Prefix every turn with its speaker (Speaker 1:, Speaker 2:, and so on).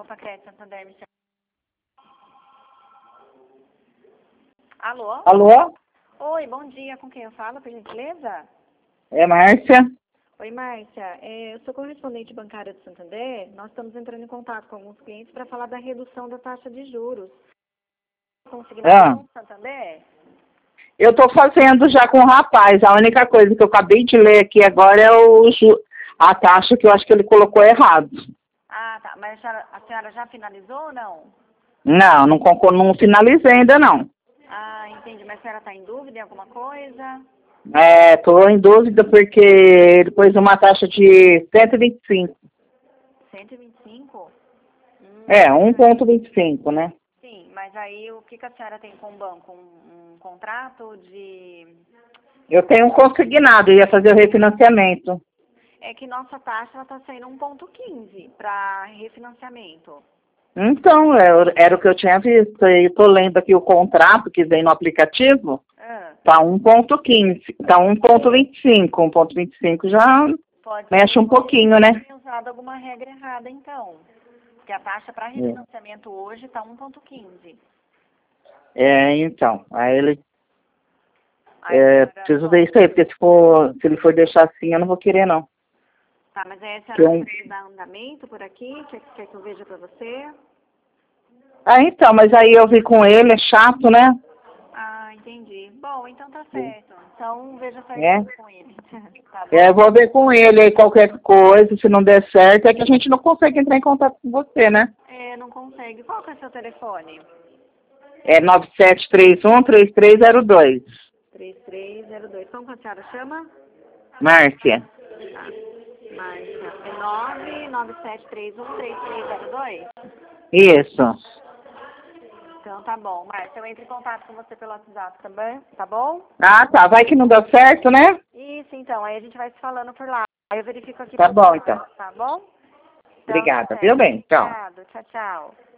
Speaker 1: Compacred Santander, me chama. Alô?
Speaker 2: Alô?
Speaker 1: Oi, bom dia. Com quem eu falo, por gentileza?
Speaker 2: É Márcia?
Speaker 1: Oi, Márcia. Eu sou correspondente bancária do Santander. Nós estamos entrando em contato com alguns clientes para falar da redução da taxa de juros. Consignação do Santander?
Speaker 2: Eu estou fazendo já com o rapaz. A única coisa que eu acabei de ler aqui agora é a taxa que eu acho que ele colocou errado.
Speaker 1: Ah, tá. Mas a senhora já finalizou ou não?
Speaker 2: Não finalizei ainda não.
Speaker 1: Ah, entendi. Mas a senhora está em dúvida em alguma coisa?
Speaker 2: Estou em dúvida porque ele pôs uma taxa de 125.
Speaker 1: 125?
Speaker 2: 1,25, né?
Speaker 1: Sim, mas aí o que a senhora tem com o banco? Um contrato de...
Speaker 2: Eu tenho um consignado, ia fazer o refinanciamento.
Speaker 1: É que nossa taxa está saindo 1,15 para refinanciamento.
Speaker 2: Então, era o que eu tinha visto. Eu estou lendo aqui o contrato que vem no aplicativo. Tá 1,15. Tá 1,25. 1,25 já mexe um pouquinho, né?
Speaker 1: Tem usado alguma regra errada, então. Porque a taxa para refinanciamento hoje está 1,15.
Speaker 2: Então. Aí ele... preciso ver isso aí, porque se ele for deixar assim, eu não vou querer, não.
Speaker 1: Tá, mas aí a senhora precisa dar andamento por aqui? Quer que eu veja para você?
Speaker 2: Então, mas aí eu vi com ele, é chato, né?
Speaker 1: Ah, entendi. Bom, então tá certo. Então veja só isso com ele. Tá bom?
Speaker 2: Eu vou ver com ele aí qualquer coisa, se não der certo, é que a gente não consegue entrar em contato com você, né?
Speaker 1: Não consegue. Qual que é o seu telefone?
Speaker 2: É 9731-3302.
Speaker 1: 3302. Como que a senhora chama?
Speaker 2: Márcia.
Speaker 1: Tá. Márcia. É 99731-3302?
Speaker 2: Isso.
Speaker 1: Então tá bom. Márcia, eu entro em contato com você pelo WhatsApp também, tá bom?
Speaker 2: Ah, tá. Vai que não deu certo, né?
Speaker 1: Isso, então. Aí a gente vai se falando por lá. Aí eu verifico aqui.
Speaker 2: Tá bom, então.
Speaker 1: Tá bom? Então,
Speaker 2: Obrigada, viu, bem? Tchau.
Speaker 1: Obrigado. Tchau, tchau.